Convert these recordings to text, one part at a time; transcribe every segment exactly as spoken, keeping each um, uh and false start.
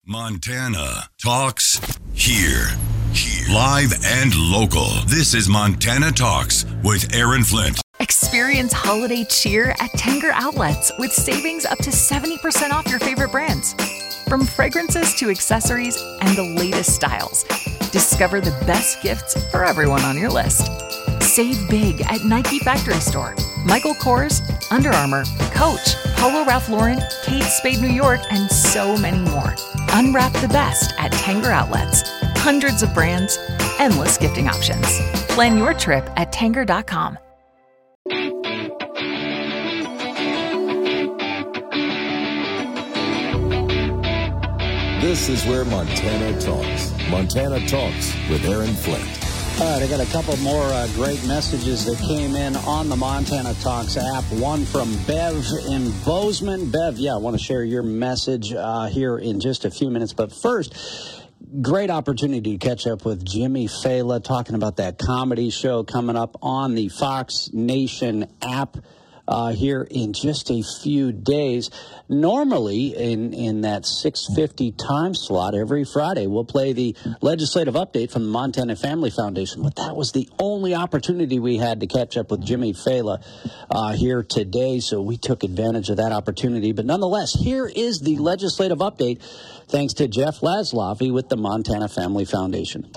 Montana Talks here. Here. Live and local. This is Montana Talks with Aaron Flint. Experience holiday cheer at Tanger Outlets with savings up to seventy percent off your favorite brands. From fragrances to accessories and the latest styles. Discover the best gifts for everyone on your list. Save big at Nike Factory Store, Michael Kors, Under Armour, Coach, Polo Ralph Lauren, Kate Spade New York, and so many more. Unwrap the best at Tanger Outlets. Hundreds of brands, endless gifting options. Plan your trip at tanger dot com. This is where Montana talks. Montana Talks with Aaron Flint. All right, I got a couple more uh, great messages that came in on the Montana Talks app. One from Bev in Bozeman. Bev, yeah, I want to share your message uh, here in just a few minutes. But first, great opportunity to catch up with Jimmy Fela talking about that comedy show coming up on the Fox Nation app. Uh, here in just a few days. Normally, in, in that six fifty time slot every Friday, we'll play the legislative update from the Montana Family Foundation. But that was the only opportunity we had to catch up with Jimmy Fela uh, here today, so we took advantage of that opportunity. But nonetheless, here is the legislative update, thanks to Jeff Laszloffy with the Montana Family Foundation.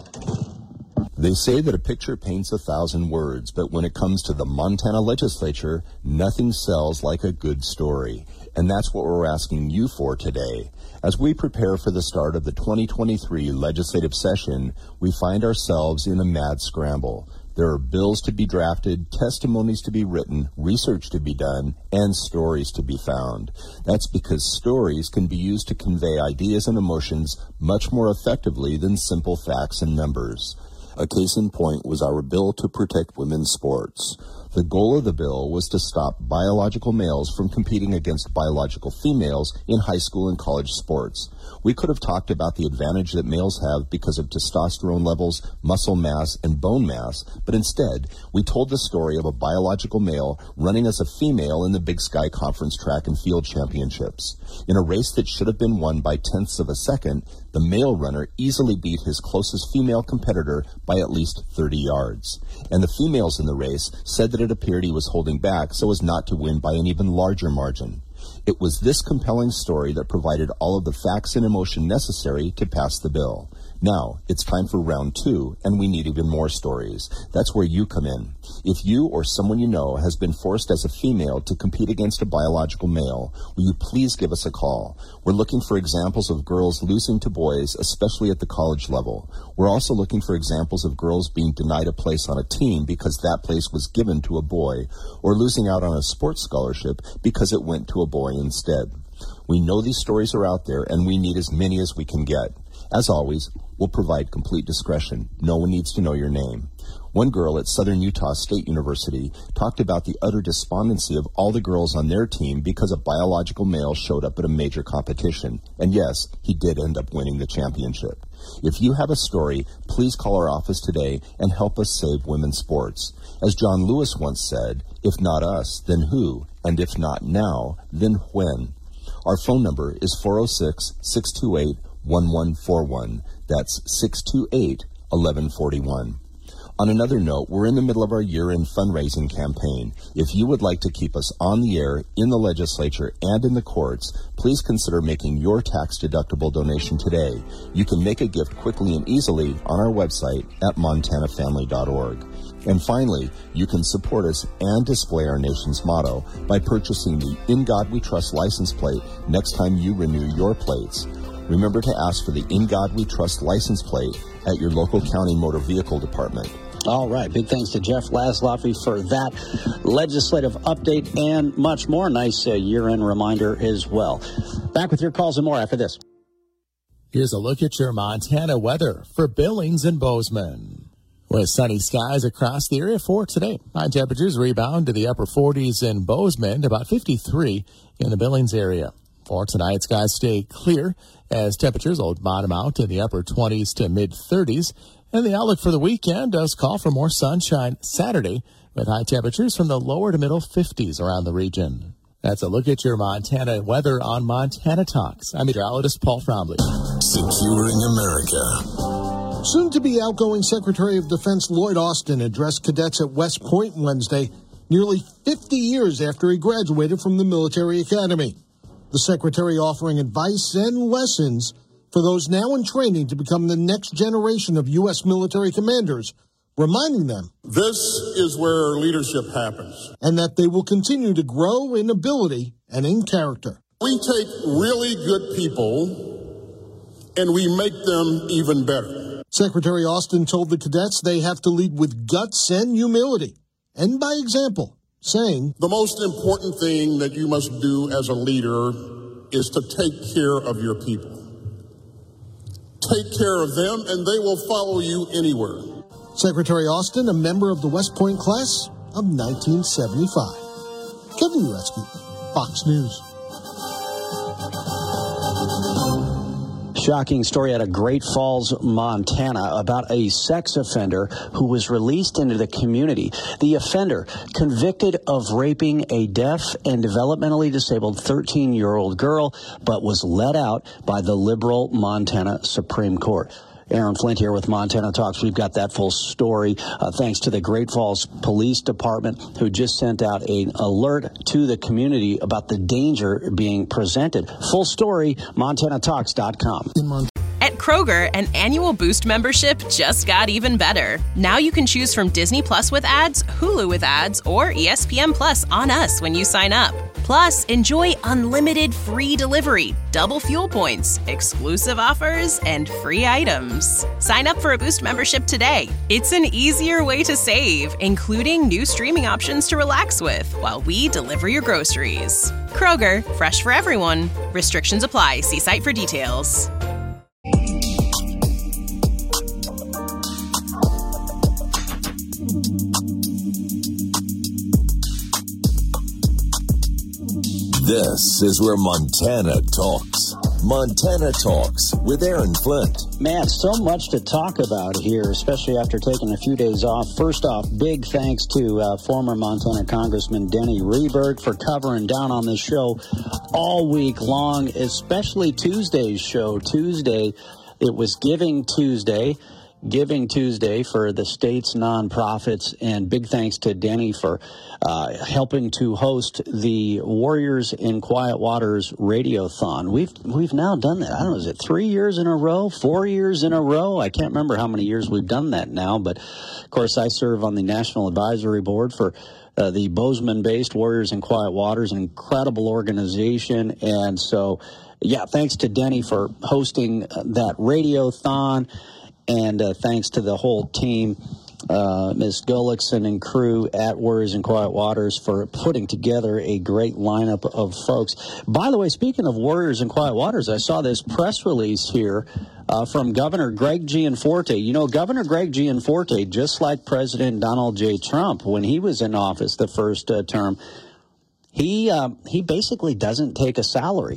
They say that a picture paints a thousand words, but when it comes to the Montana legislature, nothing sells like a good story. And that's what we're asking you for today. As we prepare for the start of the twenty twenty-three legislative session, we find ourselves in a mad scramble. There are bills to be drafted, testimonies to be written, research to be done, and stories to be found. That's because stories can be used to convey ideas and emotions much more effectively than simple facts and numbers. A case in point was our bill to protect women's sports. The goal of the bill was to stop biological males from competing against biological females in high school and college sports. We could have talked about the advantage that males have because of testosterone levels, muscle mass, and bone mass, but instead, we told the story of a biological male running as a female in the Big Sky Conference track and field championships. In a race that should have been won by tenths of a second, the male runner easily beat his closest female competitor by at least thirty yards. And the females in the race said that it appeared he was holding back so as not to win by an even larger margin. It was this compelling story that provided all of the facts and emotion necessary to pass the bill. Now, it's time for round two, and we need even more stories. That's where you come in. If you or someone you know has been forced as a female to compete against a biological male, will you please give us a call? We're looking for examples of girls losing to boys, especially at the college level. We're also looking for examples of girls being denied a place on a team because that place was given to a boy, or losing out on a sports scholarship because it went to a boy instead. We know these stories are out there, and we need as many as we can get. As always, we'll provide complete discretion. No one needs to know your name. One girl at Southern Utah State University talked about the utter despondency of all the girls on their team because a biological male showed up at a major competition. And yes, he did end up winning the championship. If you have a story, please call our office today and help us save women's sports. As John Lewis once said, if not us, then who? And if not now, then when? Our phone number is four oh six, six two eight, one one four one. That's six two eight, one one four one. On another note, we're in the middle of our year-end fundraising campaign. If you would like to keep us on the air, in the legislature, and in the courts, please consider making your tax-deductible donation today. You can make a gift quickly and easily on our website at montana family dot org. And finally, you can support us and display our nation's motto by purchasing the In God We Trust license plate next time you renew your plates. Remember to ask for the In God We Trust license plate at your local county motor vehicle department. All right. Big thanks to Jeff Laszloffy for that legislative update and much more. Nice uh, year-end reminder as well. Back with your calls and more after this. Here's a look at your Montana weather for Billings and Bozeman. With sunny skies across the area for today. High temperatures rebound to the upper forties in Bozeman, about fifty-three in the Billings area. For tonight, skies stay clear as temperatures will bottom out in the upper twenties to mid-thirties. And the outlook for the weekend does call for more sunshine Saturday with high temperatures from the lower to middle fifties around the region. That's a look at your Montana weather on Montana Talks. I'm meteorologist Paul Trombley. Securing America. Soon-to-be outgoing Secretary of Defense Lloyd Austin addressed cadets at West Point Wednesday, nearly fifty years after he graduated from the military academy. The Secretary offering advice and lessons for those now in training to become the next generation of U S military commanders, reminding them this is where leadership happens, and that they will continue to grow in ability and in character. We take really good people and we make them even better. Secretary Austin told the cadets they have to lead with guts and humility, and by example, saying, the most important thing that you must do as a leader is to take care of your people. Take care of them, and they will follow you anywhere. Secretary Austin, a member of the West Point class of nineteen seventy-five. Kevin Uretzky, Fox News. Shocking story out of Great Falls, Montana, about a sex offender who was released into the community. The offender, convicted of raping a deaf and developmentally disabled thirteen-year-old girl, but was let out by the liberal Montana Supreme Court. Aaron Flint here with Montana Talks. We've got that full story uh, thanks to the Great Falls Police Department, who just sent out an alert to the community about the danger being presented. Full story, montana talks dot com. At Kroger, an annual Boost membership just got even better. Now you can choose from Disney Plus with ads, Hulu with ads, or E S P N Plus on us when you sign up. Plus, enjoy unlimited free delivery, double fuel points, exclusive offers, and free items. Sign up for a Boost membership today. It's an easier way to save, including new streaming options to relax with while we deliver your groceries. Kroger, fresh for everyone. Restrictions apply. See site for details. This is where Montana talks. Montana Talks with Aaron Flint. Man, so much to talk about here, especially after taking a few days off. First off, big thanks to uh, former Montana Congressman Denny Rehberg for covering down on this show all week long, especially Tuesday's show. Tuesday, it was Giving Tuesday. Giving Tuesday for the state's nonprofits, and big thanks to Denny for uh, helping to host the Warriors in Quiet Waters Radiothon. We've we've now done that. I don't know, is it three years in a row, four years in a row? I can't remember how many years we've done that now, but of course I serve on the National Advisory Board for uh, the Bozeman-based Warriors in Quiet Waters, an incredible organization, and so yeah, thanks to Denny for hosting that Radiothon. And uh, thanks to the whole team, uh, Miz Gullickson and crew at Warriors in Quiet Waters for putting together a great lineup of folks. By the way, speaking of Warriors in Quiet Waters, I saw this press release here uh, from Governor Greg Gianforte. You know, Governor Greg Gianforte, just like President Donald J. Trump, when he was in office the first uh, term, he uh, he basically doesn't take a salary.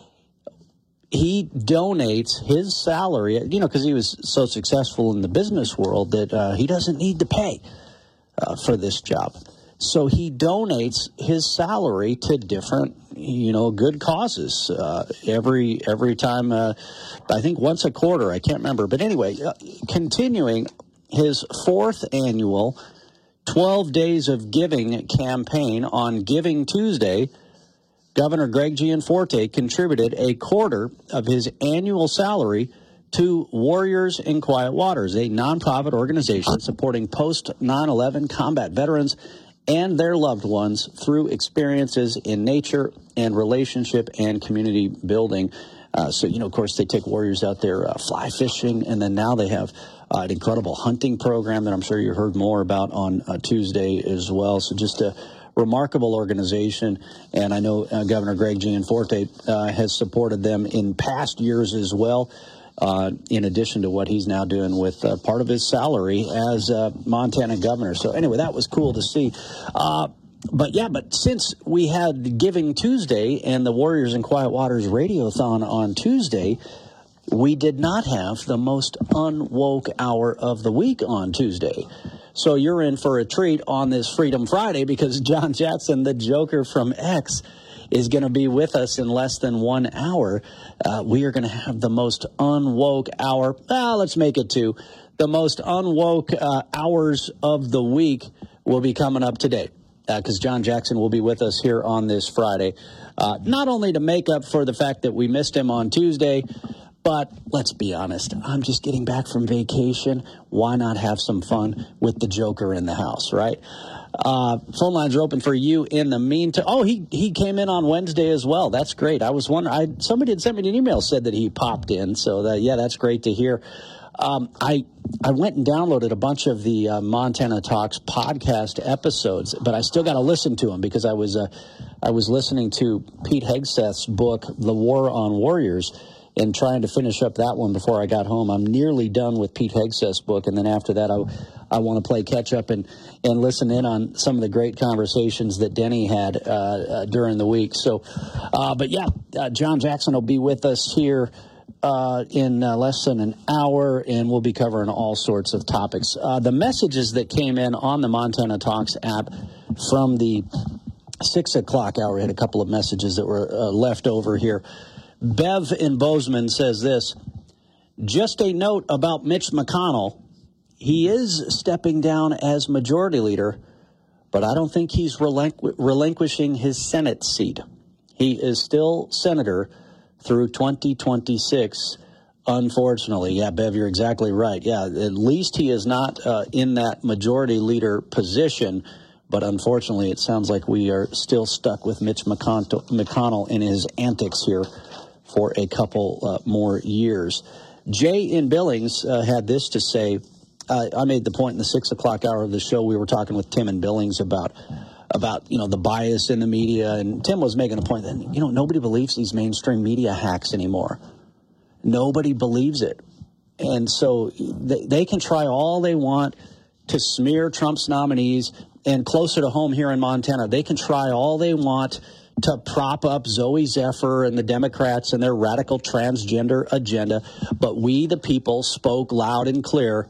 He donates his salary, you know, because he was so successful in the business world that uh, he doesn't need to pay uh, for this job. So he donates his salary to different, you know, good causes uh, every every time. Uh, I think once a quarter. I can't remember. But anyway, uh, continuing his fourth annual twelve Days of Giving campaign on Giving Tuesday, Governor Greg Gianforte contributed a quarter of his annual salary to Warriors in Quiet Waters, a nonprofit organization supporting post nine eleven combat veterans and their loved ones through experiences in nature and relationship and community building. Uh, so, you know, of course, they take warriors out there uh, fly fishing, and then now they have uh, an incredible hunting program that I'm sure you heard more about on uh, Tuesday as well. So just a remarkable organization, and I know uh, Governor Greg Gianforte uh, has supported them in past years as well, uh, in addition to what he's now doing with uh, part of his salary as uh, Montana governor. So anyway, that was cool to see. Uh, but yeah, but since we had Giving Tuesday and the Warriors in Quiet Waters Radiothon on Tuesday, we did not have the most unwoke hour of the week on Tuesday. So you're in for a treat on this Freedom Friday because John Jackson, the Joker from X, is going to be with us in less than one hour. Uh, we are going to have the most unwoke hour. Ah, let's make it two. The most unwoke uh, hours of the week will be coming up today because uh, John Jackson will be with us here on this Friday. Uh, not only to make up for the fact that we missed him on Tuesday, but let's be honest, I'm just getting back from vacation. Why not have some fun with the Joker in the house, right? Uh, phone lines are open for you in the meantime. Oh, he, he came in on Wednesday as well. That's great. I was wondering, I, somebody had sent me an email, said that he popped in. So, that, yeah, that's great to hear. Um, I I went and downloaded a bunch of the uh, Montana Talks podcast episodes, but I still got to listen to them because I was uh, I was listening to Pete Hegseth's book, The War on Warriors, and trying to finish up that one before I got home. I'm nearly done with Pete Hegseth's book, and then after that, I I want to play catch up and, and listen in on some of the great conversations that Denny had uh, uh, during the week. So, uh, but yeah, uh, John Jackson will be with us here Uh, in uh, less than an hour, and we'll be covering all sorts of topics. Uh, the messages that came in on the Montana Talks app from the six o'clock hour, we had a couple of messages that were uh, left over here. Bev in Bozeman says this, just a note about Mitch McConnell. He is stepping down as majority leader, but I don't think he's relinqu- relinquishing his Senate seat. He is still senator through twenty twenty-six, unfortunately. Yeah, Bev, you're exactly right. Yeah, at least he is not uh, in that majority leader position, but unfortunately it sounds like we are still stuck with Mitch McConnell in his antics here for a couple uh, more years. Jay in Billings uh, had this to say. Uh, I made the point in the six o'clock hour of the show, we were talking with Tim in Billings about about, you know, the bias in the media. And Tim was making a point that, you know, nobody believes these mainstream media hacks anymore. Nobody believes it. And so they, they can try all they want to smear Trump's nominees. And closer to home here in Montana, they can try all they want to prop up Zoe Zephyr and the Democrats and their radical transgender agenda. But we, the people, spoke loud and clear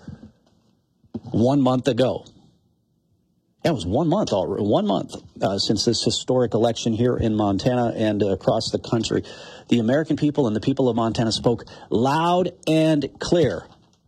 one month ago. That was one month already, one month uh, since this historic election here in Montana and uh, across the country. The American people and the people of Montana spoke loud and clear.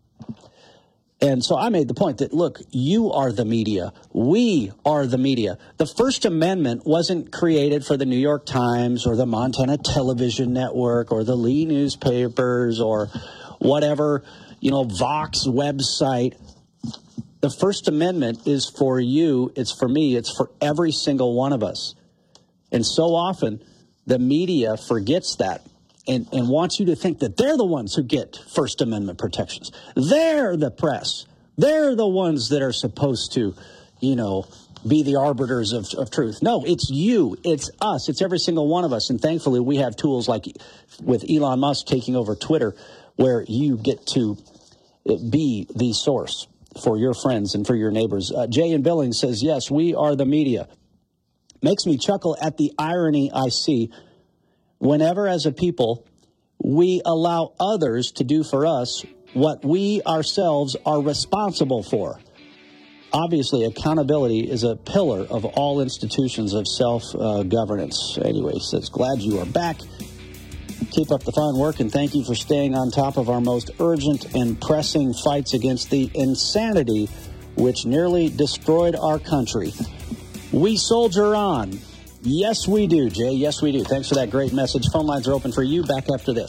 And so I made the point that, look, you are the media. We are the media. The First Amendment wasn't created for the New York Times or the Montana Television Network or the Lee newspapers or whatever, you know, Vox website. The First Amendment is for you, it's for me, it's for every single one of us. And so often, the media forgets that and, and wants you to think that they're the ones who get First Amendment protections. They're the press. They're the ones that are supposed to, you know, be the arbiters of, of truth. No, it's you. It's us. It's every single one of us. And thankfully, we have tools like with Elon Musk taking over Twitter, where you get to be the source for your friends and for your neighbors. Uh, Jay in Billings says, yes, we are the media. Makes me chuckle at the irony I see whenever, as a people, we allow others to do for us what we ourselves are responsible for. Obviously, accountability is a pillar of all institutions of self-governance. Uh, anyway, he says, glad you are back. Keep up the fine work, and thank you for staying on top of our most urgent and pressing fights against the insanity which nearly destroyed our country. We soldier on. Yes, we do, Jay. Yes, we do. Thanks for that great message. Phone lines are open for you. Back after this.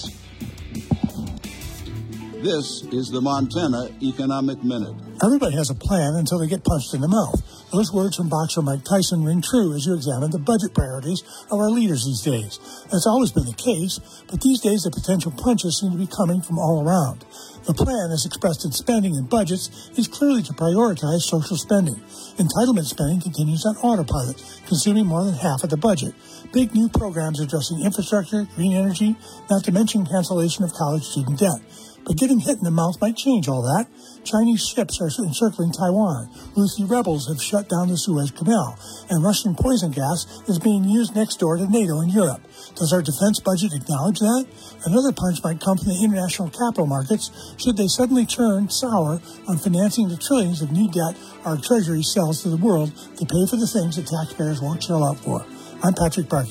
This is the Montana Economic Minute. Everybody has a plan until they get punched in the mouth. Those words from boxer Mike Tyson ring true as you examine the budget priorities of our leaders these days. That's always been the case, but these days the potential punches seem to be coming from all around. The plan, as expressed in spending and budgets, is clearly to prioritize social spending. Entitlement spending continues on autopilot, consuming more than half of the budget. Big new programs addressing infrastructure, green energy, not to mention cancellation of college student debt. But getting hit in the mouth might change all that. Chinese ships are encircling Taiwan. Houthi rebels have shut down the Suez Canal. And Russian poison gas is being used next door to NATO in Europe. Does our defense budget acknowledge that? Another punch might come from the international capital markets should they suddenly turn sour on financing the trillions of new debt our Treasury sells to the world to pay for the things that taxpayers won't shell out for. I'm Patrick Barkey.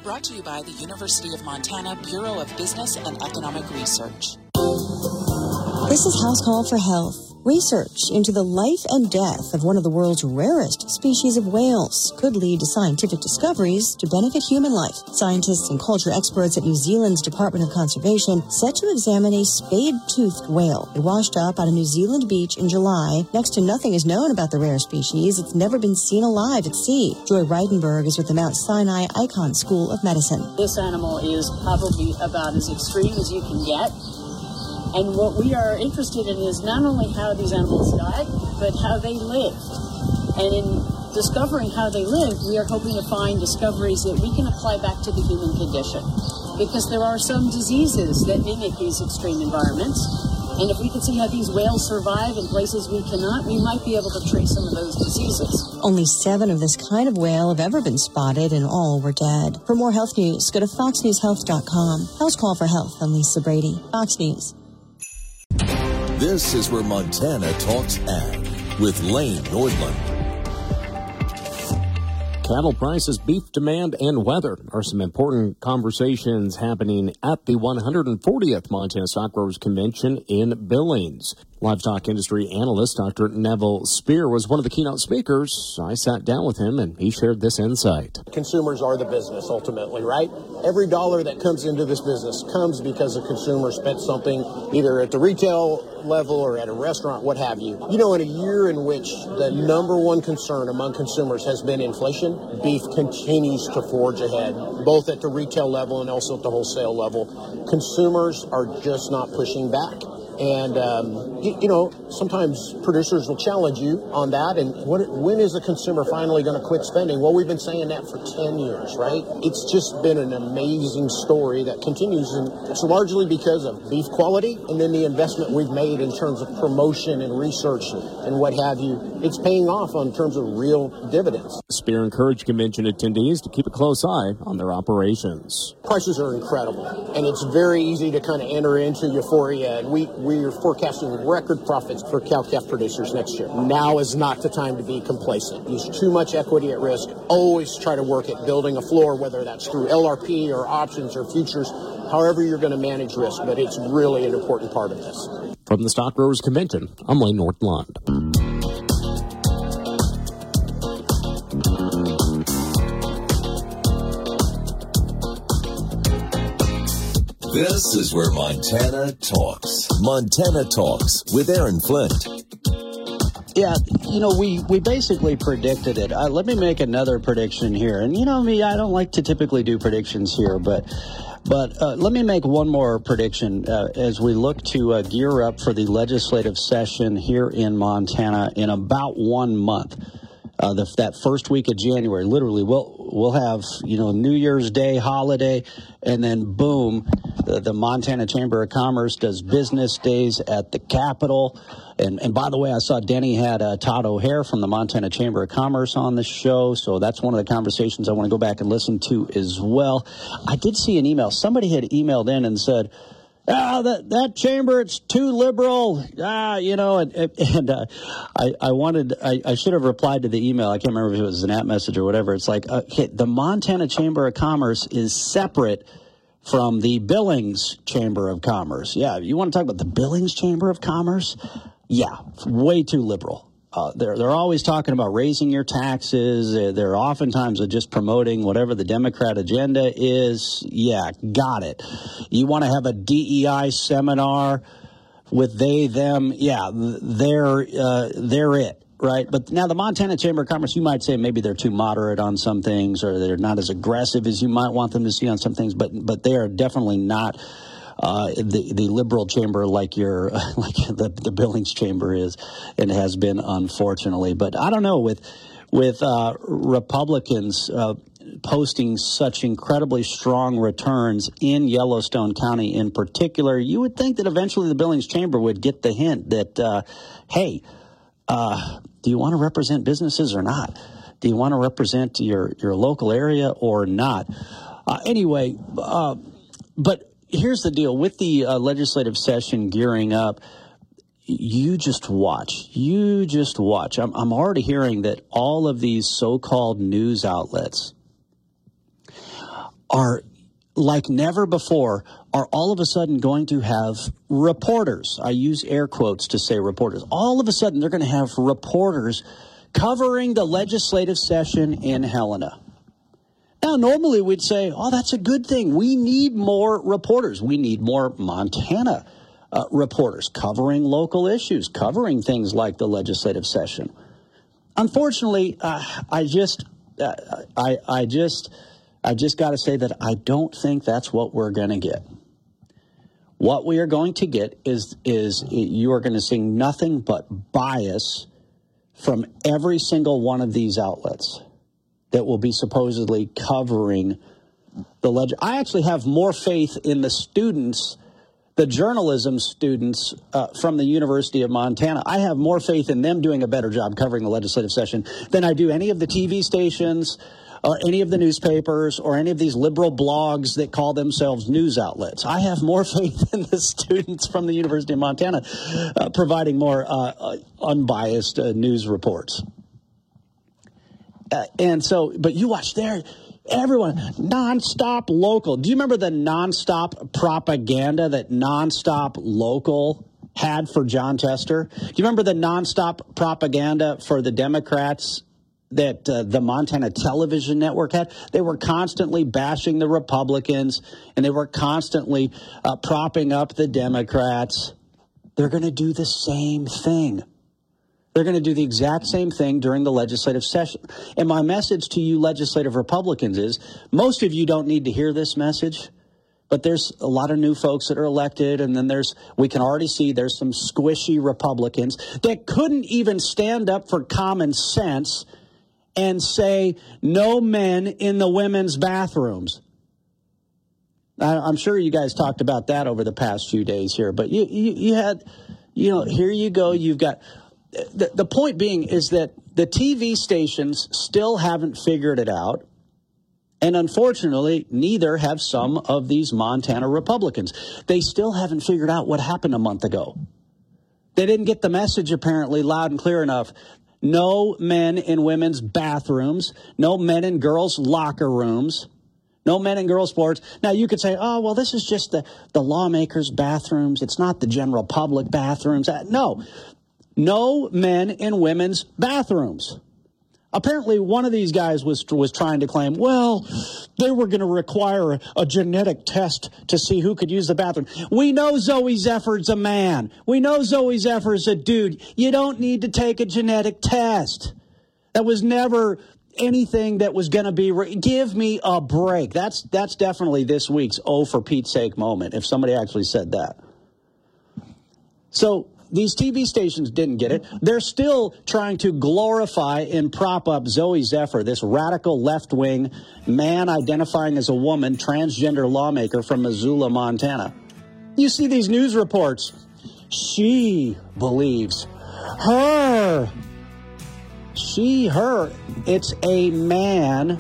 Brought to you by the University of Montana Bureau of Business and Economic Research. This is House Call for Health. Research into the life and death of one of the world's rarest species of whales could lead to scientific discoveries to benefit human life. Scientists and culture experts at New Zealand's Department of Conservation set to examine a spade-toothed whale. It washed up on a New Zealand beach in July. Next to nothing is known about the rare species. It's never been seen alive at sea. Joy Reidenberg is with the Mount Sinai Icahn School of Medicine. This animal is probably about as extreme as you can get. And what we are interested in is not only how these animals died, but how they lived. And in discovering how they lived, we are hoping to find discoveries that we can apply back to the human condition. Because there are some diseases that mimic these extreme environments. And if we can see how these whales survive in places we cannot, we might be able to treat some of those diseases. Only seven of this kind of whale have ever been spotted, and all were dead. For more health news, go to fox news health dot com. House Call for Health. I'm Lisa Brady. Fox News. This is where Montana Talks Ag with Lane Nordlund. Cattle prices, beef demand, and weather are some important conversations happening at the one hundred fortieth Montana Stock Growers Convention in Billings. Livestock industry analyst Doctor Neville Spear was one of the keynote speakers. I sat down with him and he shared this insight. Consumers are the business ultimately, right? Every dollar that comes into this business comes because a consumer spent something either at the retail level or at a restaurant, what have you. You know, in a year in which the number one concern among consumers has been inflation, beef continues to forge ahead, both at the retail level and also at the wholesale level. Consumers are just not pushing back. And, um, you, you know, sometimes producers will challenge you on that. And what, when is the consumer finally going to quit spending? Well, we've been saying that for ten years, right? It's just been an amazing story that continues. And it's largely because of beef quality and then the investment we've made in terms of promotion and research and what have you. It's paying off on terms of real dividends. Spear encouraged convention attendees to keep a close eye on their operations. Prices are incredible, and it's very easy to kind of enter into euphoria. And we We are forecasting record profits for cow-calf producers next year. Now is not the time to be complacent. There's too much equity at risk. Always try to work at building a floor, whether that's through L R P or options or futures, however you're going to manage risk. But it's really an important part of this. From the Stock Growers Convention, I'm Lane Nordlund. This is where Montana Talks. Montana Talks with Aaron Flint. Yeah, you know, we, we basically predicted it. Uh, let me make another prediction here. And you know me, I don't like to typically do predictions here, but but uh, let me make one more prediction uh, as we look to uh, gear up for the legislative session here in Montana in about one month. Uh, the, that first week of January, literally, we'll we'll have, you know, New Year's Day holiday, and then boom, the, the Montana Chamber of Commerce does business days at the Capitol. And, and by the way, I saw Denny had uh, Todd O'Hare from the Montana Chamber of Commerce on the show, so that's one of the conversations I want to go back and listen to as well. I did see an email. Somebody had emailed in and said, Ah, that that chamber, it's too liberal. Ah, you know, and, and uh, I I wanted I, I should have replied to the email. I can't remember if it was an app message or whatever. It's like, okay, the Montana Chamber of Commerce is separate from the Billings Chamber of Commerce. Yeah, you want to talk about the Billings Chamber of Commerce? Yeah, way too liberal. Uh, they're they're always talking about raising your taxes. They're, they're oftentimes just promoting whatever the Democrat agenda is. Yeah, got it. You want to have a D E I seminar with they, them. Yeah, they're uh, they're it, right? But now the Montana Chamber of Commerce, you might say maybe they're too moderate on some things, or they're not as aggressive as you might want them to see on some things. But but they are definitely not Uh, the the liberal chamber like your like the the Billings chamber is and has been, unfortunately. But I don't know, with with uh, Republicans uh, posting such incredibly strong returns in Yellowstone County in particular, you would think that eventually the Billings chamber would get the hint that uh, hey, uh, do you want to represent businesses or not? Do you want to represent your your local area or not? Uh, anyway, uh, but. Here's the deal. With the uh, legislative session gearing up, you just watch. You just watch. I'm, I'm already hearing that all of these so-called news outlets are, like never before, are all of a sudden going to have reporters. I use air quotes to say reporters. All of a sudden, they're going to have reporters covering the legislative session in Helena. Now, normally we'd say, oh, that's a good thing. We need more reporters. We need more Montana uh, reporters covering local issues, covering things like the legislative session. Unfortunately, uh, I just, uh, I, I just, I just got to say that I don't think that's what we're going to get. What we are going to get is, is you are going to see nothing but bias from every single one of these outlets that will be supposedly covering the leg. I actually have more faith in the students, the journalism students uh, from the University of Montana. I have more faith in them doing a better job covering the legislative session than I do any of the T V stations or any of the newspapers or any of these liberal blogs that call themselves news outlets. I have more faith in the students from the University of Montana uh, providing more uh, uh, unbiased uh, news reports. Uh, and so, but you watch there, everyone, nonstop local. Do you remember the nonstop propaganda that Nonstop Local had for John Tester? Do you remember the nonstop propaganda for the Democrats that uh, the Montana Television Network had? They were constantly bashing the Republicans, and they were constantly uh, propping up the Democrats. They're going to do the same thing. They're going to do the exact same thing during the legislative session. And my message to you legislative Republicans is, most of you don't need to hear this message, but there's a lot of new folks that are elected, and then there's, we can already see there's some squishy Republicans that couldn't even stand up for common sense and say no men in the women's bathrooms. I'm sure you guys talked about that over the past few days here, but you, you, you had, you know, here you go, you've got... The, the point being is that the T V stations still haven't figured it out. And unfortunately, neither have some of these Montana Republicans. They still haven't figured out what happened a month ago. They didn't get the message apparently loud and clear enough. No men in women's bathrooms. No men in girls' locker rooms. No men in girls' sports. Now, you could say, oh, well, this is just the, the lawmakers' bathrooms. It's not the general public bathrooms. No. No men in women's bathrooms. Apparently, one of these guys was was trying to claim, well, they were going to require a, a genetic test to see who could use the bathroom. We know Zoe Zephyr's a man. We know Zoe Zephyr's a dude. You don't need to take a genetic test. That was never anything that was going to be... Re- Give me a break. That's, that's definitely this week's oh, for Pete's sake moment, if somebody actually said that. So... these T V stations didn't get it. They're still trying to glorify and prop up Zoe Zephyr, this radical left-wing man identifying as a woman, transgender lawmaker from Missoula, Montana. You see these news reports. She believes her. She, her. It's a man.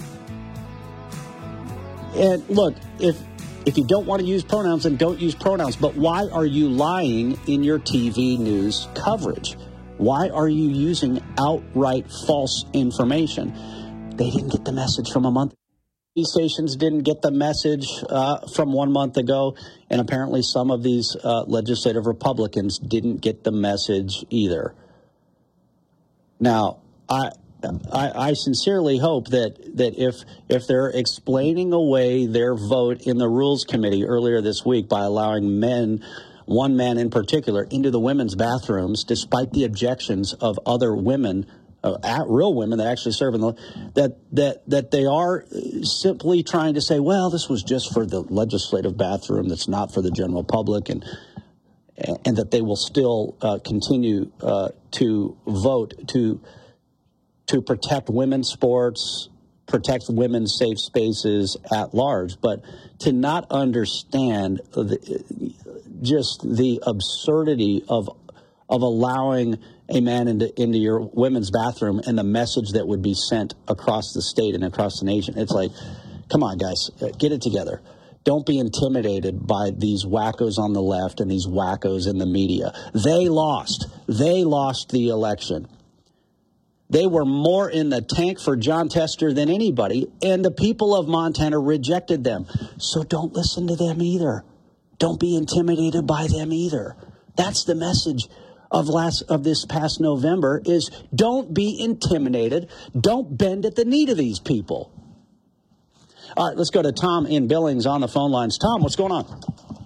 And look, if... If you don't want to use pronouns, then don't use pronouns. But why are you lying in your T V news coverage? Why are you using outright false information? They didn't get the message from a month ago. T V stations didn't get the message uh, from one month ago. And apparently some of these uh, legislative Republicans didn't get the message either. Now, I... I, I sincerely hope that, that if if they're explaining away their vote in the Rules Committee earlier this week by allowing men, one man in particular, into the women's bathrooms, despite the objections of other women, uh, at real women that actually serve in the, that that that they are simply trying to say, well, this was just for the legislative bathroom, that's not for the general public, and and that they will still uh, continue uh, to vote to. to protect women's sports, protect women's safe spaces at large, but to not understand the, just the absurdity of of allowing a man into, into your women's bathroom and the message that would be sent across the state and across the nation. It's like, come on, guys, get it together. Don't be intimidated by these wackos on the left and these wackos in the media. They lost. They lost the election. They were more in the tank for Jon Tester than anybody, and the people of Montana rejected them. So don't listen to them either. Don't be intimidated by them either. That's the message of last of this past November is don't be intimidated. Don't bend at the knee to these people. All right, let's go to Tom in Billings on the phone lines. Tom, what's going on?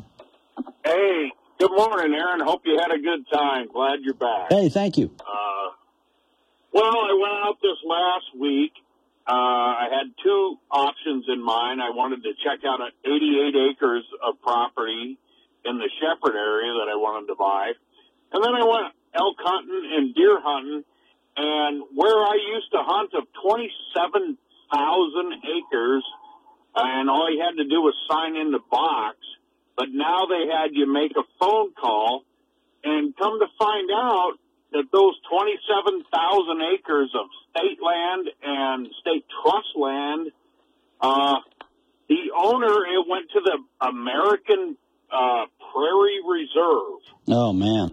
Hey, good morning, Aaron. Hope you had a good time. Glad you're back. Hey, thank you. Uh, well, I went out this last week. Uh, I had two options in mind. I wanted to check out an eighty-eight acres of property in the Shepherd area that I wanted to buy. And then I went elk hunting and deer hunting. And where I used to hunt of twenty-seven thousand acres, and all you had to do was sign in the box, but now they had you make a phone call, and come to find out that those twenty-seven thousand acres of state land and state trust land, uh, the owner, it went to the American uh, Prairie Reserve. Oh, man.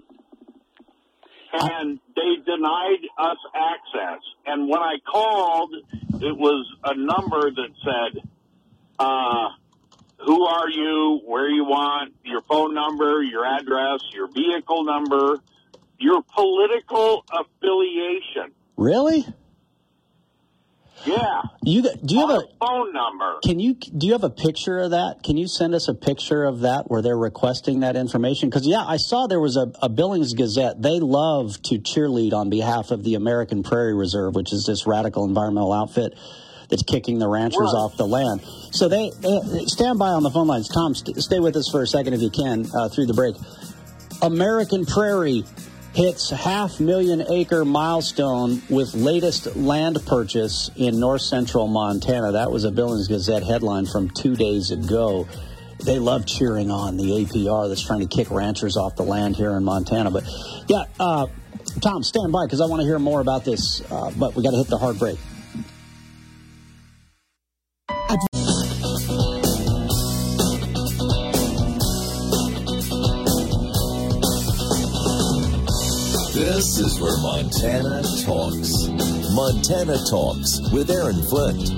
And they denied us access. And when I called, it was a number that said, uh, who are you, where you want, your phone number, your address, your vehicle number, your political affiliation. Really? Yeah. You got, do you have a phone number? Can you do you have a picture of that? Can you send us a picture of that where they're requesting that information? Because yeah, I saw there was a, a Billings Gazette. They love to cheerlead on behalf of the American Prairie Reserve, which is this radical environmental outfit that's kicking the ranchers right off the land. So they, they stand by on the phone lines. Tom, st- stay with us for a second if you can uh, through the break. American Prairie hits half million acre milestone with latest land purchase in north central Montana. That was a Billings Gazette headline from two days ago. They love cheering on the A P R that's trying to kick ranchers off the land here in Montana. But yeah, uh, Tom, stand by because I want to hear more about this, uh, but we got to hit the hard break. This is where Montana talks. Montana Talks with Aaron Flint.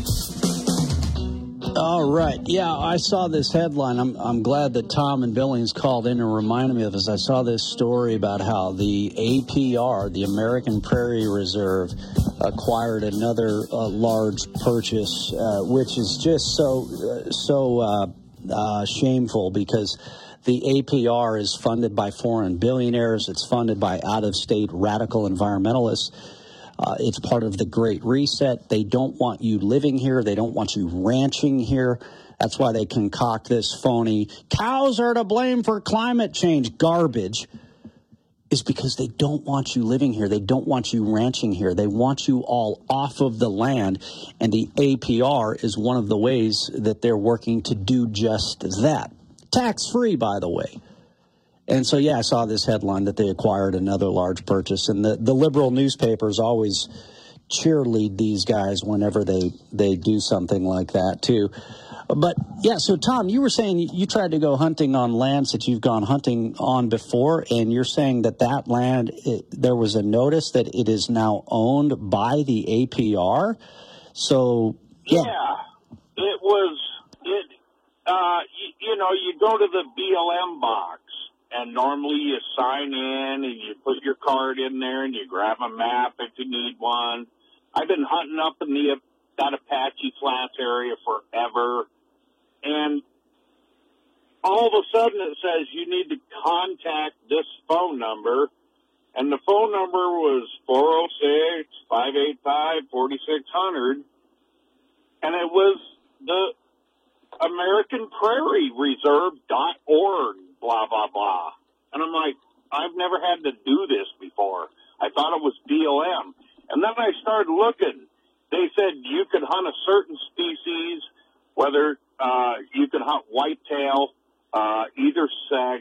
All right. Yeah, I saw this headline. I'm I'm glad that Tom and Billings called in and reminded me of this. I saw this story about how the A P R, the American Prairie Reserve, acquired another uh, large purchase, uh, which is just so uh, so uh, uh, shameful because the A P R is funded by foreign billionaires. It's funded by out-of-state radical environmentalists. Uh, it's part of the Great Reset. They don't want you living here. They don't want you ranching here. That's why they concoct this phony, cows are to blame for climate change garbage, is because they don't want you living here. They don't want you ranching here. They want you all off of the land. And the A P R is one of the ways that they're working to do just that. Tax-free, by the way. And so, yeah, I saw this headline that they acquired another large purchase. And the, the liberal newspapers always cheerlead these guys whenever they, they do something like that, too. But, yeah, so, Tom, you were saying you tried to go hunting on lands that you've gone hunting on before, and you're saying that that land, it, there was a notice that it is now owned by the A P R. So, yeah. Yeah, it was, it, uh, you, you know, you go to the B L M box. And normally you sign in and you put your card in there and you grab a map if you need one. I've been hunting up in the that Apache Flats area forever. And all of a sudden it says you need to contact this phone number. And the phone number was four oh six, five eight five, four six zero zero. And it was the American Prairie Reserve dot org. Blah, blah, blah. And I'm like, I've never had to do this before. I thought it was B L M. And then I started looking. They said you could hunt a certain species, whether uh, you could hunt whitetail, uh, either sex,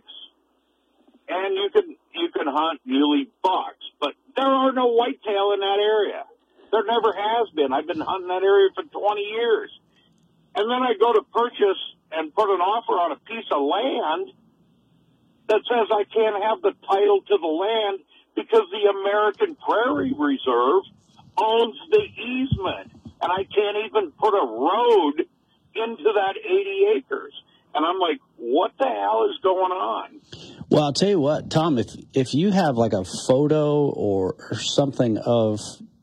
and you could you could hunt muley bucks. But there are no whitetail in that area. There never has been. I've been hunting that area for twenty years. And then I go to purchase and put an offer on a piece of land that says I can't have the title to the land because the American Prairie Reserve owns the easement, and I can't even put a road into that eighty acres. And I'm like, what the hell is going on? Well, I'll tell you what, Tom, if if you have like a photo or, or something of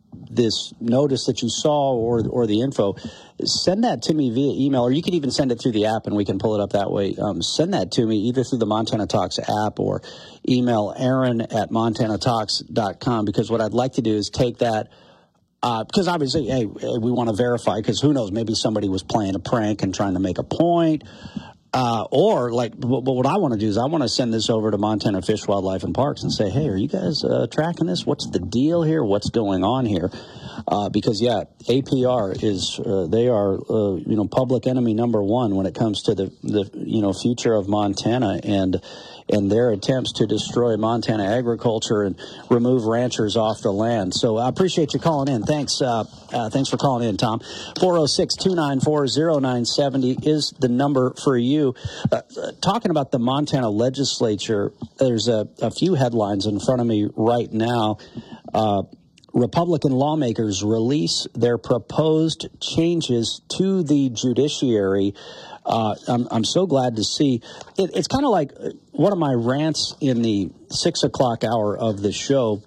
this notice that you saw or or the info, send that to me via email, or you can even send it through the app and we can pull it up that way. Um, send that to me either through the Montana Talks app or email Aaron at montana talks dot com, because what I'd like to do is take that, uh, because obviously, hey, we want to verify, because who knows, maybe somebody was playing a prank and trying to make a point. Uh, or, like, but what I want to do is I want to send this over to Montana Fish, Wildlife, and Parks and say, hey, are you guys uh, tracking this? What's the deal here? What's going on here? Uh, because, yeah, A P R is, uh, they are, uh, you know, public enemy number one when it comes to the, the, you know, future of Montana and and their attempts to destroy Montana agriculture and remove ranchers off the land. So I appreciate you calling in. Thanks. Uh, uh, thanks for calling in, Tom. four oh six, two nine four, oh nine seven oh is the number for you. Uh, uh, talking about the Montana legislature, there's a, a few headlines in front of me right now. Uh, Republican lawmakers release their proposed changes to the judiciary. Uh, I'm, I'm so glad to see. It, it's kind of like one of my rants in the six o'clock hour of the show.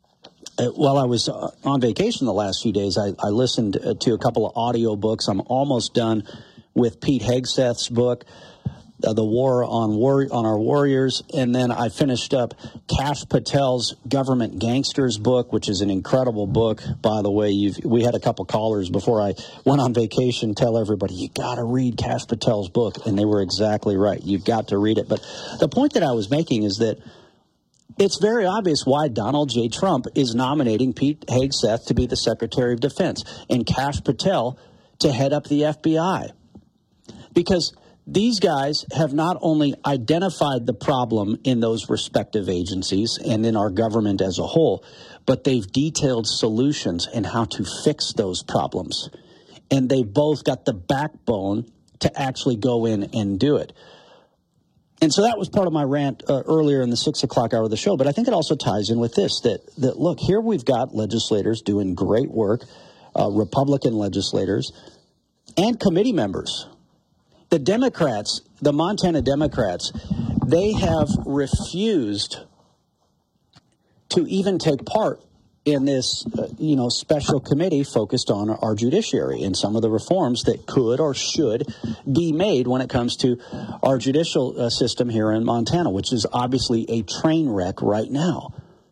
Uh, while I was uh, on vacation the last few days, I, I listened to a couple of audio books. I'm almost done with Pete Hegseth's book, Uh, the War on War on Our Warriors, and then I finished up Kash Patel's Government Gangsters book, which is an incredible book, by the way. You've, we had a couple callers before I went on vacation tell everybody, you got to read Kash Patel's book, and they were exactly right. You've got to read it. But the point that I was making is that it's very obvious why Donald J. Trump is nominating Pete Hegseth to be the Secretary of Defense and Kash Patel to head up the F B I. Because these guys have not only identified the problem in those respective agencies and in our government as a whole, but they've detailed solutions and how to fix those problems. And they both got the backbone to actually go in and do it. And so that was part of my rant uh, earlier in the six o'clock hour of the show. But I think it also ties in with this, that, that look, here we've got legislators doing great work, uh, Republican legislators, and committee members. The Democrats, the Montana Democrats, they have refused to even take part in this, uh, you know, special committee focused on our judiciary and some of the reforms that could or should be made when it comes to our judicial uh, system here in Montana, which is obviously a train wreck right now.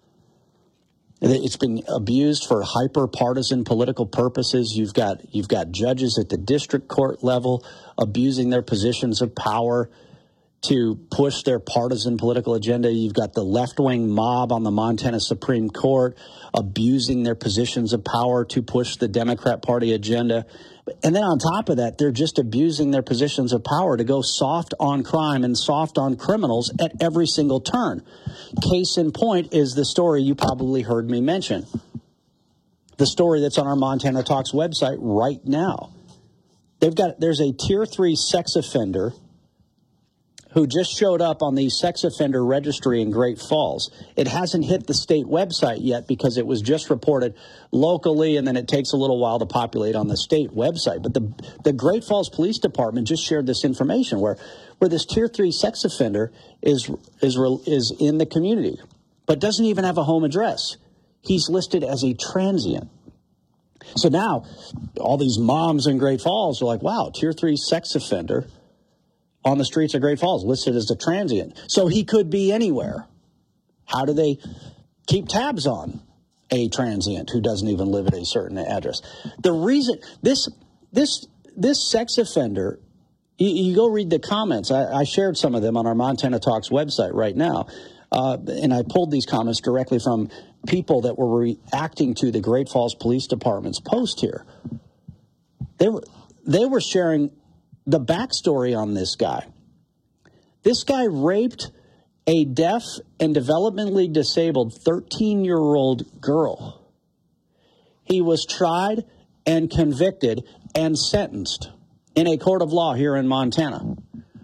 It's been abused for hyper-partisan political purposes. You've got you've got judges at the district court level abusing their positions of power to push their partisan political agenda. You've got the left-wing mob on the Montana Supreme Court abusing their positions of power to push the Democrat Party agenda. And then on top of that, they're just abusing their positions of power to go soft on crime and soft on criminals at every single turn. Case in point is the story you probably heard me mention. The story that's on our Montana Talks website right now. They've got, there's a tier three sex offender who just showed up on the sex offender registry in Great Falls. It hasn't hit the state website yet because it was just reported locally, and then it takes a little while to populate on the state website. But the the Great Falls Police Department just shared this information where where this tier three sex offender is is is in the community, but doesn't even have a home address. He's listed as a transient. So now all these moms in Great Falls are like, wow, tier three sex offender on the streets of Great Falls, listed as a transient. So he could be anywhere. How do they keep tabs on a transient who doesn't even live at a certain address? The reason this this this sex offender, you, you go read the comments. I, I shared some of them on our Montana Talks website right now, uh, and I pulled these comments directly from people that were reacting to the Great Falls Police Department's post here. They were they were sharing the backstory on this guy. This guy raped a deaf and developmentally disabled thirteen-year-old girl. He was tried and convicted and sentenced in a court of law here in Montana.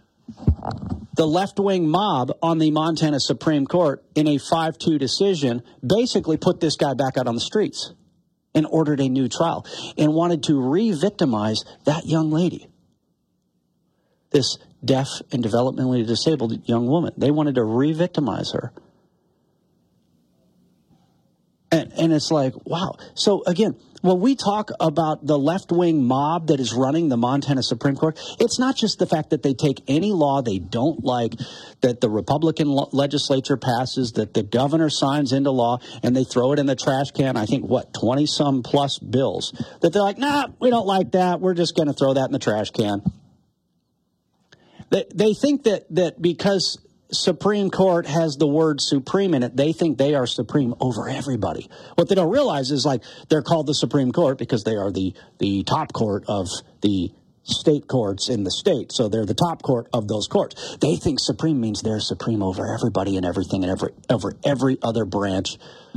The left-wing mob on the Montana Supreme Court, in a five two decision, basically put this guy back out on the streets and ordered a new trial and wanted to re-victimize that young lady, this deaf and developmentally disabled young woman. They wanted to re-victimize her. And, and it's like, wow. So again, when we talk about the left-wing mob that is running the Montana Supreme Court, it's not just the fact that they take any law they don't like, that the Republican lo- legislature passes, that the governor signs into law, and they throw it in the trash can. I think, what, twenty-some plus bills, that they're like, nah, we don't like that. We're just going to throw that in the trash can. They, they think that, that because Supreme Court has the word supreme in it, they think they are supreme over everybody. What they don't realize is, like, they're called the Supreme Court because they are the, the top court of the state courts in the state. So they're the top court of those courts. They think supreme means they're supreme over everybody and everything and every, over every other branch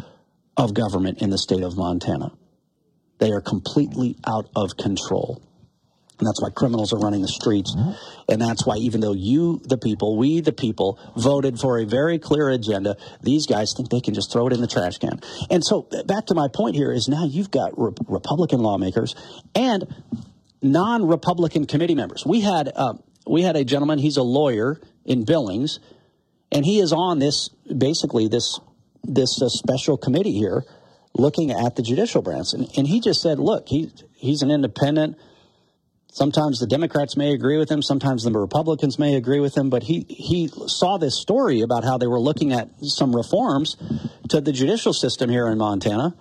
of government in the state of Montana. They are completely out of control. And that's why criminals are running the streets. And that's why, even though you, the people, we, the people, voted for a very clear agenda, these guys think they can just throw it in the trash can. And so back to my point here is now you've got re- Republican lawmakers and non-Republican committee members. We had uh, we had a gentleman, he's a lawyer in Billings, and he is on this, basically this, this uh, special committee here looking at the judicial branch. And, and he just said, look, he he's an independent. Sometimes the Democrats may agree with him. Sometimes the Republicans may agree with him. But he, he saw this story about how they were looking at some reforms to the judicial system here in Montana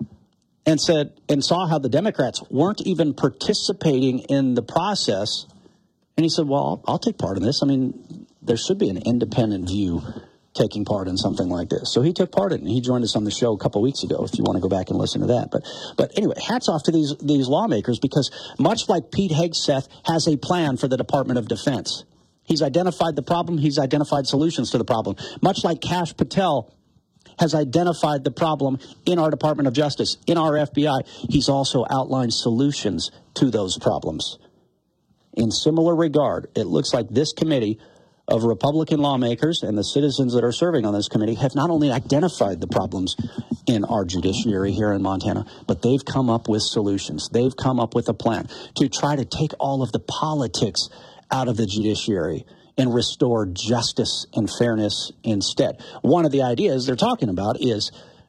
and said and saw how the Democrats weren't even participating in the process. And he said, well, I'll, I'll take part in this. I mean, there should be an independent view taking part in something like this. So he took part in it, and he joined us on the show a couple weeks ago, if you want to go back and listen to that. But but anyway, hats off to these these lawmakers, because much like Pete Hegseth has a plan for the Department of Defense. He's identified the problem. He's identified solutions to the problem. Much like Kash Patel has identified the problem in our Department of Justice, in our F B I, he's also outlined solutions to those problems. In similar regard, it looks like this committee of Republican lawmakers and the citizens that are serving on this committee have not only identified the problems in our judiciary here in Montana, but they've come up with solutions. They've come up with a plan to try to take all of the politics out of the judiciary and restore justice and fairness instead. One of the ideas they're talking about is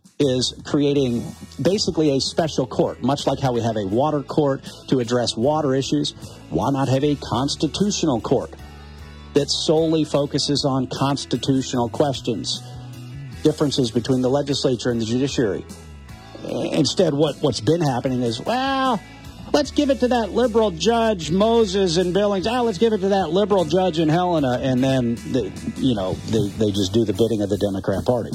is creating basically a special court, much like how we have a water court to address water issues. Why not have a constitutional court that solely focuses on constitutional questions, differences between the legislature and the judiciary? Instead, what, what's been happening is, well, let's give it to that liberal judge Moses in Billings. Ah, let's give it to that liberal judge in Helena. And then, the, you know, they, they just do the bidding of the Democrat Party.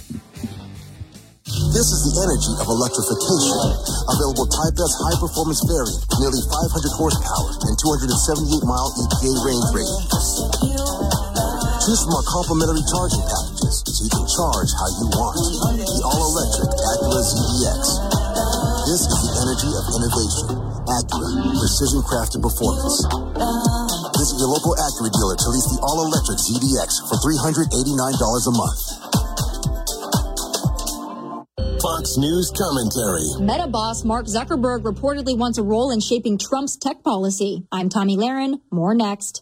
This is the energy of electrification. Available Type S high-performance variant, nearly five hundred horsepower and two hundred seventy-eight mile E P A range rating. Choose from our complimentary charging packages so you can charge how you want. The all-electric Acura Z D X. This is the energy of innovation. Acura, precision-crafted performance. Visit your local Acura dealer to lease the all-electric Z D X for three hundred eighty-nine dollars a month. Fox News commentary. Meta boss Mark Zuckerberg reportedly wants a role in shaping Trump's tech policy. I'm Tommy Lahren. More next.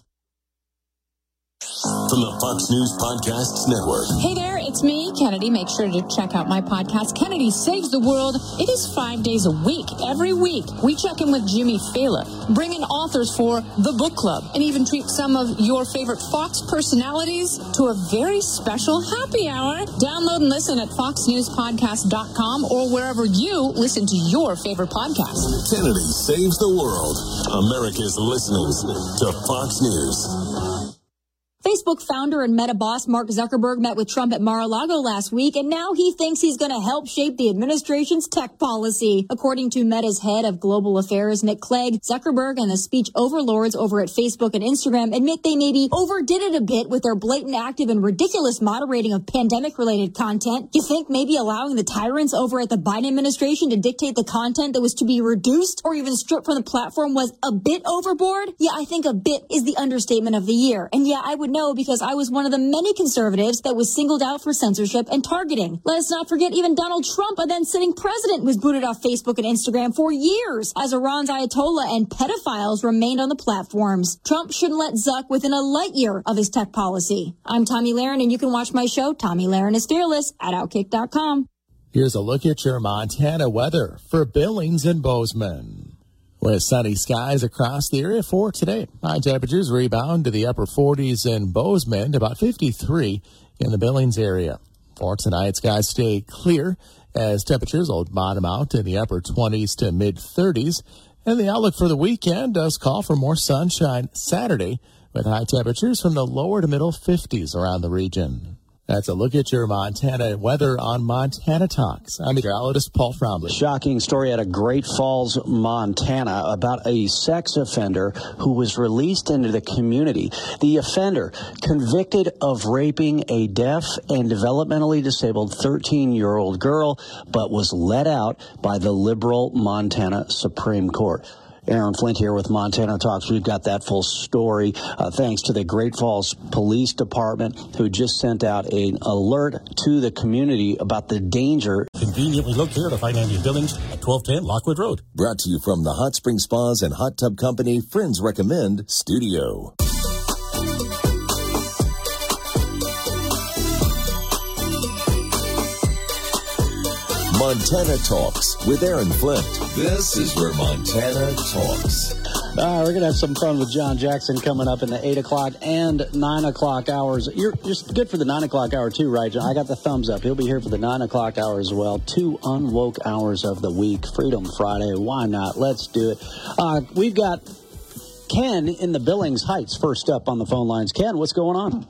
From the Fox News Podcasts Network. Hey there, it's me, Kennedy. Make sure to check out my podcast, Kennedy Saves the World. It is five days a week. Every week, we check in with Jimmy Fallon, bring in authors for the book club, and even treat some of your favorite Fox personalities to a very special happy hour. Download and listen at fox news podcast dot com or wherever you listen to your favorite podcast. Kennedy Saves the World. America's listening to Fox News. Facebook founder and Meta boss Mark Zuckerberg met with Trump at Mar-a-Lago last week, and now he thinks he's going to help shape the administration's tech policy. According to Meta's head of global affairs, Nick Clegg, Zuckerberg and the speech overlords over at Facebook and Instagram admit they maybe overdid it a bit with their blatant, active, and ridiculous moderating of pandemic-related content. You think maybe allowing the tyrants over at the Biden administration to dictate the content that was to be reduced or even stripped from the platform was a bit overboard? Yeah, I think a bit is the understatement of the year. And yeah, I would know because I was one of the many conservatives that was singled out for censorship and targeting. Let's not forget even Donald Trump, a then sitting president, was booted off Facebook and Instagram for years as Iran's Ayatollah and pedophiles remained on the platforms. Trump shouldn't let Zuck within a light year of his tech policy. I'm Tommy Lahren, and you can watch my show, Tommy Lahren is Fearless, at Outkick dot com. Here's a look at your Montana weather for Billings and Bozeman. With sunny skies across the area for today. High temperatures rebound to the upper forties in Bozeman, about fifty-three in the Billings area. For tonight, skies stay clear as temperatures will bottom out in the upper twenties to mid-thirties. And the outlook for the weekend does call for more sunshine Saturday with high temperatures from the lower to middle fifties around the region. That's a look at your Montana weather on Montana Talks. I'm meteorologist Paul Fromley. Shocking story out of Great Falls, Montana, about a sex offender who was released into the community. The offender, convicted of raping a deaf and developmentally disabled thirteen-year-old girl, but was let out by the liberal Montana Supreme Court. Aaron Flint here with Montana Talks. We've got that full story uh, thanks to the Great Falls Police Department, who just sent out an alert to the community about the danger. Conveniently located at five ninety in Billings at twelve ten Lockwood Road. Brought to you from the Hot Spring Spas and Hot Tub Company Friends Recommend Studio. Montana Talks with Aaron Flint. This is where Montana talks. Uh, we're going to have some fun with John Jackson coming up in the eight o'clock and nine o'clock hours. You're, you're good for the nine o'clock hour too, right, John? I got the thumbs up. He'll be here for the nine o'clock hour as well. Two unwoke hours of the week. Freedom Friday. Why not? Let's do it. Uh, we've got Ken in the Billings Heights first up on the phone lines. Ken, what's going on?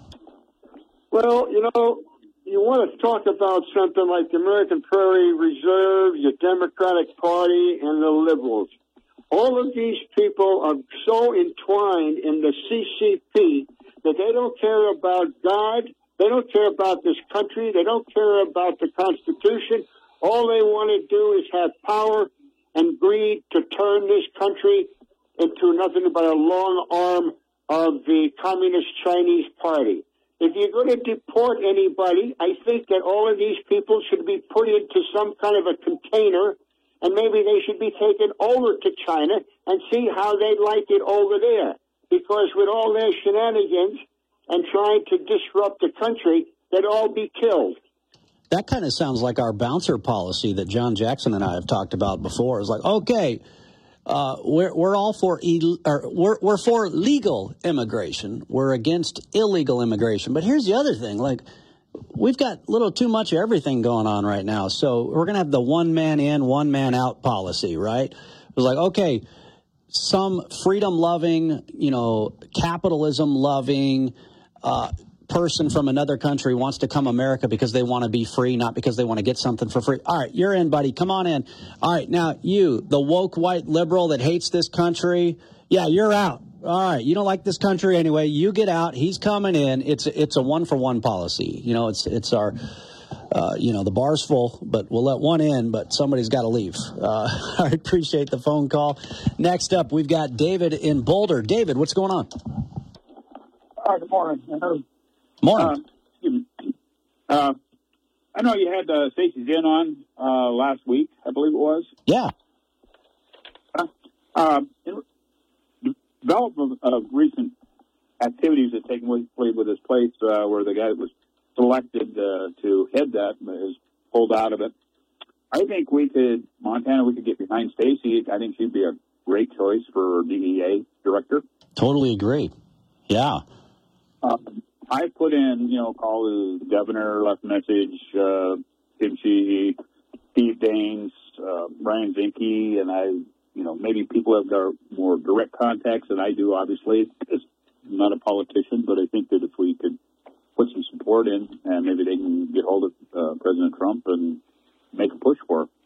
Well, you know, you want to talk about something like the American Prairie Reserve, your Democratic Party, and the liberals. All of these people are so entwined in the C C P that they don't care about God, they don't care about this country, they don't care about the Constitution. All they want to do is have power and greed to turn this country into nothing but a long arm of the Communist Chinese Party. If you're going to deport anybody, I think that all of these people should be put into some kind of a container, and maybe they should be taken over to China and see how they like it over there. Because with all their shenanigans and trying to disrupt the country, they'd all be killed. That kind of sounds like our bouncer policy that John Jackson and I have talked about before. It's like, okay, Uh, we're we're all for Ill, or we're we're for legal immigration. We're against illegal immigration. But here's the other thing: like, we've got a little too much of everything going on right now. So we're gonna have the one man in, one man out policy, right? It was like, okay, some freedom loving, you know, capitalism loving uh, person from another country wants to come America because they want to be free, not because they want to get something for free. All right, you're in, buddy. Come on in. All right, now you, the woke white liberal that hates this country, yeah, you're out. All right, you don't like this country anyway. You get out. He's coming in. It's it's a one for one policy. You know, it's it's our, uh, you know, the bar's full, but we'll let one in, but somebody's got to leave. Uh, I appreciate the phone call. Next up, we've got David in Boulder. David, what's going on? Uh, good morning. Morning. Uh, uh, I know you had uh, Stacey Zinn on uh, last week, I believe it was. Yeah. Uh, uh, in development of recent activities that taken place with this place uh, where the guy that was selected uh, to head that is pulled out of it. I think we could, Montana, we could get behind Stacey. I think she'd be a great choice for D E A director. Totally agree. Yeah. Um, I put in, you know, call the governor, left a message, uh, Tim Sheehy, Steve Daines, uh, Brian Zinke, and I, you know, maybe people have got more direct contacts than I do, obviously. I'm not a politician, but I think that if we could put some support in, and maybe they can get hold of uh, President Trump and make a push for it.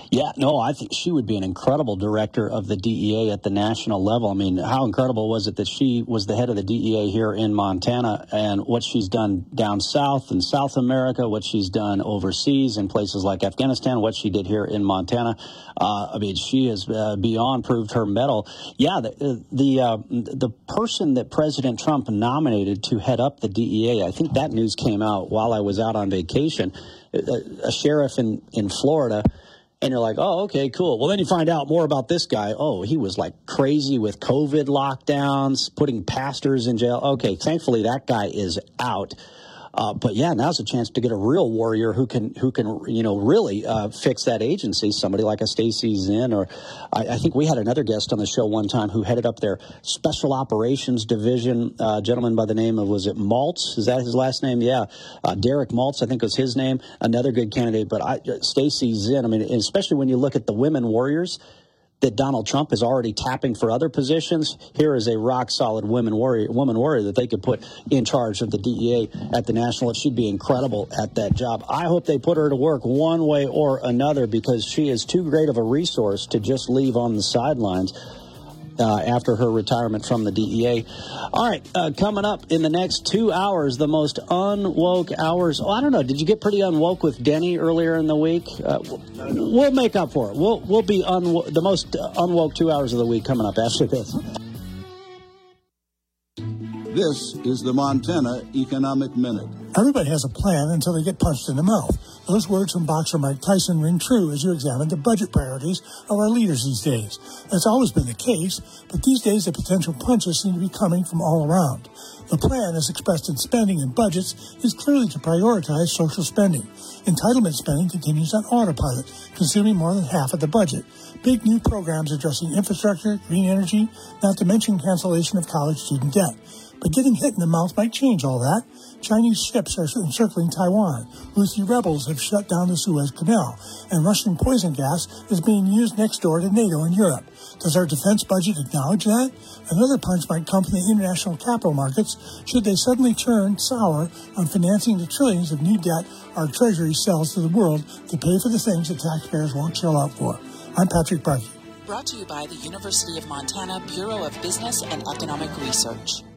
Yeah, no, I think she would be an incredible director of the D E A at the national level. I mean, how incredible was it that she was the head of the D E A here in Montana, and what she's done down south in South America, what she's done overseas in places like Afghanistan, what she did here in Montana. Uh, I mean, she has uh, beyond proved her mettle. Yeah, the the, uh, the person that President Trump nominated to head up the D E A, I think that news came out while I was out on vacation, a, a sheriff in, in Florida. And you're like, oh, okay, cool. Well, then you find out more about this guy. Oh, he was like crazy with COVID lockdowns, putting pastors in jail. Okay, thankfully that guy is out. Uh, but yeah, now's a chance to get a real warrior who can, who can, you know, really uh, fix that agency. Somebody like a Stacey Zinn, or I, I think we had another guest on the show one time who headed up their Special Operations Division. A gentleman by the name of, was it Maltz? Is that his last name? Yeah, uh, Derek Maltz, I think was his name. Another good candidate. But I, Stacey Zinn, I mean, especially when you look at the women warriors that Donald Trump is already tapping for other positions, here is a rock-solid women warrior, woman warrior that they could put in charge of the D E A at the national. She'd be incredible at that job. I hope they put her to work one way or another, because she is too great of a resource to just leave on the sidelines uh, after her retirement from the D E A. All right, uh, coming up in the next two hours, the most unwoke hours. Oh, I don't know. Did you get pretty unwoke with Denny earlier in the week? Uh, we'll make up for it. We'll we'll be unwo- the most unwoke two hours of the week coming up after this. This is the Montana Economic Minute. Everybody has a plan until they get punched in the mouth. Those words from boxer Mike Tyson ring true as you examine the budget priorities of our leaders these days. That's always been the case, but these days the potential punches seem to be coming from all around. The plan, as expressed in spending and budgets, is clearly to prioritize social spending. Entitlement spending continues on autopilot, consuming more than half of the budget. Big new programs addressing infrastructure, green energy, not to mention cancellation of college student debt. But getting hit in the mouth might change all that. Chinese ships are encircling Taiwan. Houthi rebels have shut down the Suez Canal. And Russian poison gas is being used next door to NATO in Europe. Does our defense budget acknowledge that? Another punch might come from the international capital markets should they suddenly turn sour on financing the trillions of new debt our Treasury sells to the world to pay for the things that taxpayers won't shell out for. I'm Patrick Barkey. Brought to you by the University of Montana Bureau of Business and Economic Research.